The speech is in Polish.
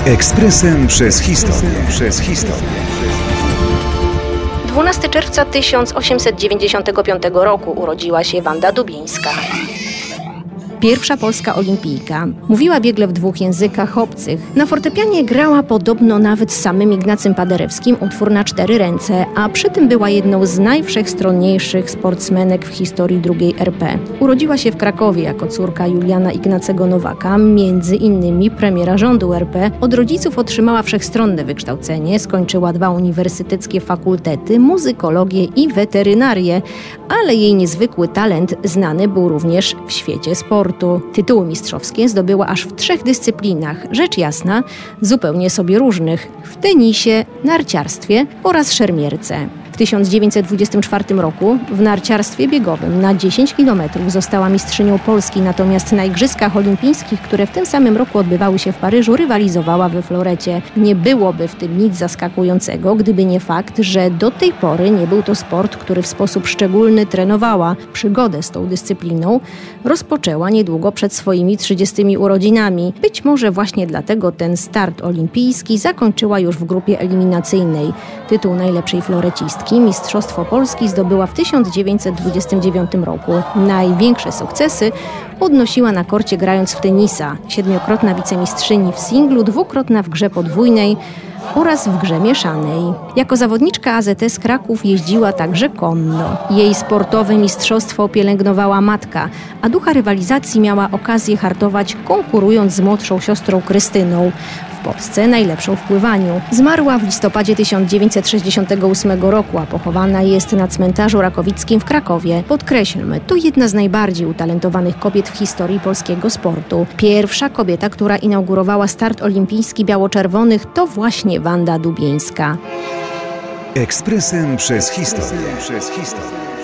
Ekspresem przez historię. 12 czerwca 1895 roku urodziła się Wanda Dubińska. Pierwsza polska olimpijka. Mówiła biegle w 2 językach obcych. Na fortepianie grała podobno nawet z samym Ignacym Paderewskim utwór na 4 ręce, a przy tym była jedną z najwszechstronniejszych sportsmenek w historii II RP. Urodziła się w Krakowie jako córka Juliana Ignacego Nowaka, między innymi premiera rządu RP. Od rodziców otrzymała wszechstronne wykształcenie, skończyła 2 uniwersyteckie fakultety, muzykologię i weterynarię, ale jej niezwykły talent znany był również w świecie sportu. Tytuły mistrzowskie zdobyła aż w 3 dyscyplinach, rzecz jasna, zupełnie sobie różnych: w tenisie, narciarstwie oraz szermierce. W 1924 roku w narciarstwie biegowym na 10 km została mistrzynią Polski, natomiast na Igrzyskach Olimpijskich, które w tym samym roku odbywały się w Paryżu, rywalizowała we florecie. Nie byłoby w tym nic zaskakującego, gdyby nie fakt, że do tej pory nie był to sport, który w sposób szczególny trenowała. Przygodę z tą dyscypliną rozpoczęła niedługo przed swoimi 30 urodzinami. Być może właśnie dlatego ten start olimpijski zakończyła już w grupie eliminacyjnej. Tytuł najlepszej florecistki Mistrzostwo Polski zdobyła w 1929 roku. Największe sukcesy odnosiła na korcie grając w tenisa. 7-krotna wicemistrzyni w singlu, 2-krotna w grze podwójnej oraz w grze mieszanej. Jako zawodniczka AZS Kraków jeździła także konno. Jej sportowe mistrzostwo pielęgnowała matka, a ducha rywalizacji miała okazję hartować, konkurując z młodszą siostrą Krystyną. W Polsce najlepszą w pływaniu. Zmarła w listopadzie 1968 roku, a pochowana jest na cmentarzu rakowickim w Krakowie. Podkreślmy, to jedna z najbardziej utalentowanych kobiet w historii polskiego sportu. Pierwsza kobieta, która inaugurowała start olimpijski biało-czerwonych, to właśnie Wanda Dubińska. Ekspresem przez historię.